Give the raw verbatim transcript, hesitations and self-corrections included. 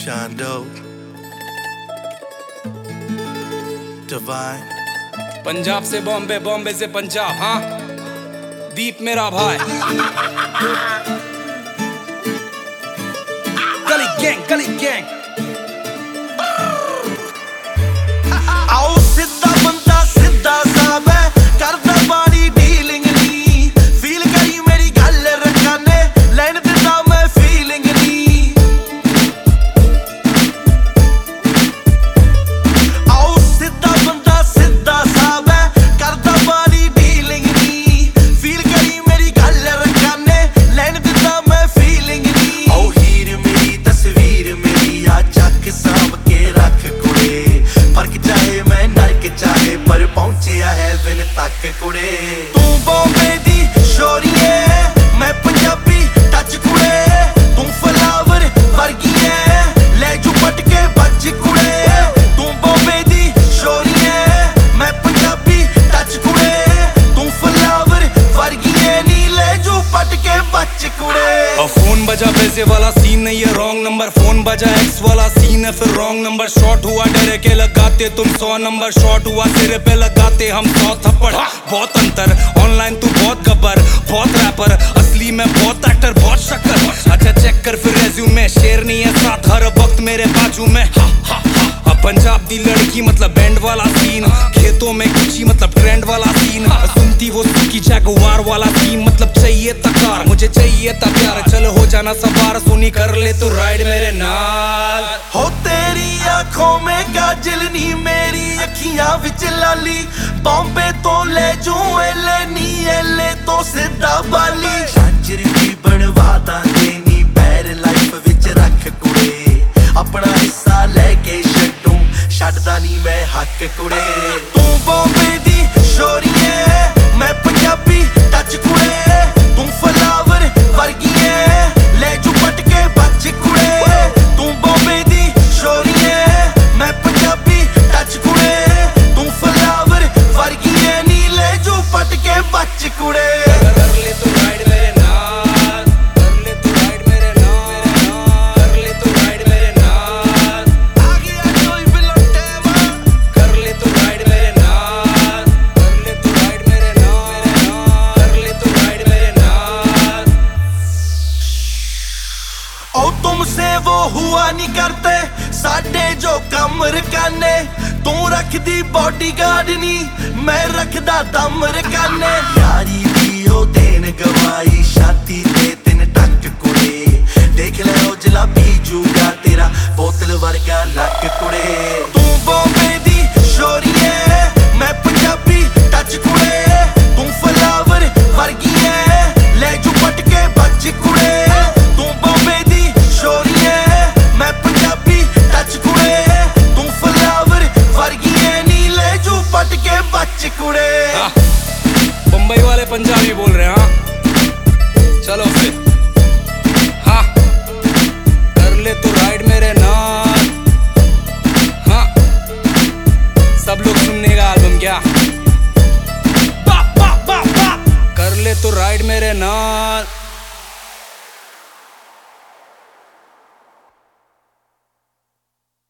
Chondo, Divine. Punjab से बॉम्बे, बॉम्बे से पंजाब, हाँ दीप मेरा भाई। गली गैंग, गली गैंग। आओ सिद्धा बंदा सिद्धा सा मैं करदा बाड़ी डीलिंग नी फील करी मेरी गल रखाने लैन दिता मैं फीलिंग नी। आओ सिद्धा बंदा सिद्धा सा मैं करदा बाड़ी डीलिंग नी फील करी मेरी गल रखाने लैन दिता मैं फीलिंग नी। आओ हीर मेरी तस्वीर मेरी आ चक सांभ के रख कुड़े फर्क चाहे मैं नरक चाहे पर पहुंचिया है विन तक कुड़े। तू बॉम्बे दी शोरीए मैं पंजाबी टच कुड़े तू फ्लावर वर्गी है ले जू पटके बच कुड़े। तू बॉम्बे दी शोरीए मैं पंजाबी टच कुड़े तू फ्लावर वर्गी है नी ले जू पटके बच कुड़े। और फोन बजा पैसे वाला सीन नहीं है रॉन्ग नंबर, फोन बजा एक्स वाला सीन है फिर रॉन्ग नंबर। शॉट हुआ डरे के लगाते तुम सौ नंबर, शॉट हुआ सिरे पे लगाते हम सौ थप्पड़। बहुत अंतर ऑनलाइन तू बहुत गब्बर बहुत रैपर असली में बहुत एक्टर बहुत शक्कर। अच्छा चेक कर फिर रेज्यूमे शेर नहीं है साथ हर वक्त मेरे बाजू में। हा, हा, हा। अब पंजाब दी लड़की मतलब बैंड वाला सीन, खेतों में गुची मतलब ट्रेंड वाला सीन, सुनती वो सुखी जैगुआर वाला सीन मतलब चाहिए तकार मुझे चाहिए ता प्यार। चल हो जाना सवार सोनी कर ले तू राइड मेरे नाल। हो तेरी आंखों में काजल नी मेरी अखियां विच लाली बॉम्बे तो ले जू एले नी एले तो सिद्धा बाली। झांझर भी बनवा दांगे नी पैर लाइफ विच रख कुड़े अपना हिस्सा लेके छड्डू छड्डदा नी मैं हक कुड़े। तू बॉम्बे दी शोरीए मैं पंजाबी टच कुड़े तू फ्लावर वर्गी है ले जू पटके बच कुड़े। तू बॉम्बे दी शोरीए मैं पंजाबी टच कुड़े तू फ्लावर वर्गी है नी ले जू पटके बच कुड़े। तुमसे वो हुआ नहीं करते साडे जो कम रकाने तू रखदी बॉडी गार्ड नी मैं रखदा दम रकाने। यारी दी ओ देन गवाई शादी ते